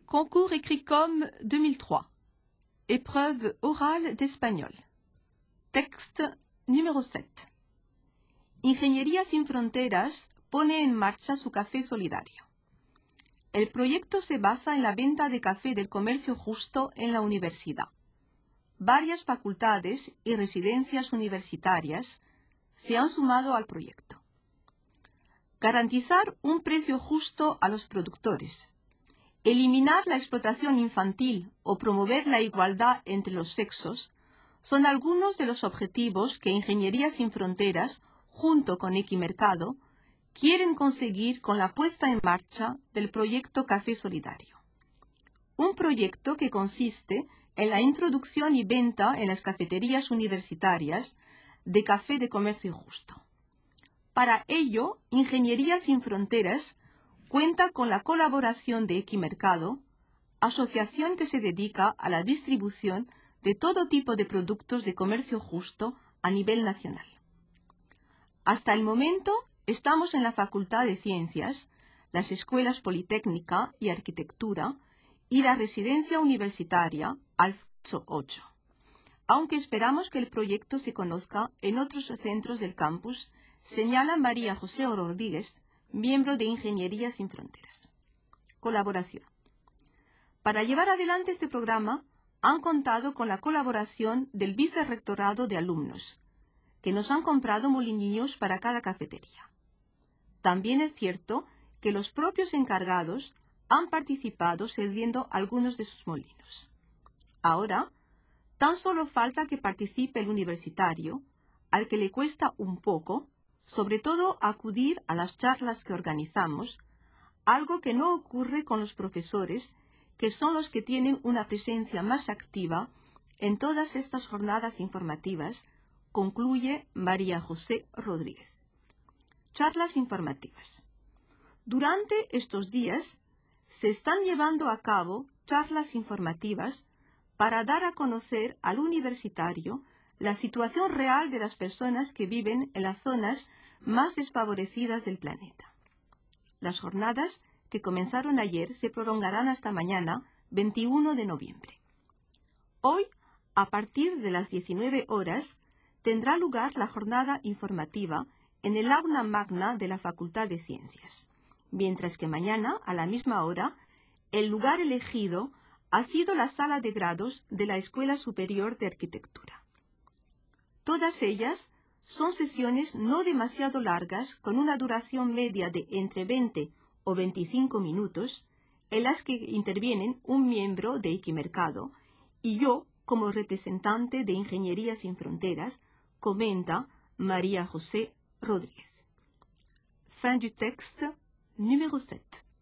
Concours Écrit-Com 2003. Épreuve orale d'espagnol. Texte número 7. Ingeniería Sin Fronteras pone en marcha su café solidario. El proyecto se basa en la venta de café del comercio justo en la universidad. Varias facultades y residencias universitarias se han sumado al proyecto. Garantizar un precio justo a los productores. Eliminar la explotación infantil o promover la igualdad entre los sexos son algunos de los objetivos que Ingeniería Sin Fronteras, junto con Equimercado, quieren conseguir con la puesta en marcha del proyecto Café Solidario. Un proyecto que consiste en la introducción y venta en las cafeterías universitarias de café de comercio justo. Para ello, Ingeniería Sin Fronteras cuenta con la colaboración de Equimercado, asociación que se dedica a la distribución de todo tipo de productos de comercio justo a nivel nacional. Hasta el momento estamos en la Facultad de Ciencias, las escuelas Politécnica y Arquitectura y la residencia universitaria Alfonso VIII, aunque esperamos que el proyecto se conozca en otros centros del campus, señala María José Rodríguez, miembro de Ingeniería Sin Fronteras. Colaboración. Para llevar adelante este programa, han contado con la colaboración del Vicerrectorado de Alumnos, que nos han comprado molinillos para cada cafetería. También es cierto que los propios encargados han participado cediendo algunos de sus molinos. Ahora, tan solo falta que participe el universitario, al que le cuesta un poco, sobre todo acudir a las charlas que organizamos, algo que no ocurre con los profesores, que son los que tienen una presencia más activa en todas estas jornadas informativas, concluye María José Rodríguez. Charlas informativas. Durante estos días se están llevando a cabo charlas informativas para dar a conocer al universitario la situación real de las personas que viven en las zonas más desfavorecidas del planeta. Las jornadas que comenzaron ayer se prolongarán hasta mañana, 21 de noviembre. Hoy, a partir de las 19 horas, tendrá lugar la jornada informativa en el aula magna de la Facultad de Ciencias, mientras que mañana, a la misma hora, el lugar elegido ha sido la sala de grados de la Escuela Superior de Arquitectura. Todas ellas son sesiones no demasiado largas, con una duración media de entre 20 o 25 minutos, en las que intervienen un miembro de Equimercado y yo como representante de Ingeniería Sin Fronteras, comenta María José Rodríguez. Fin du texte numéro 7.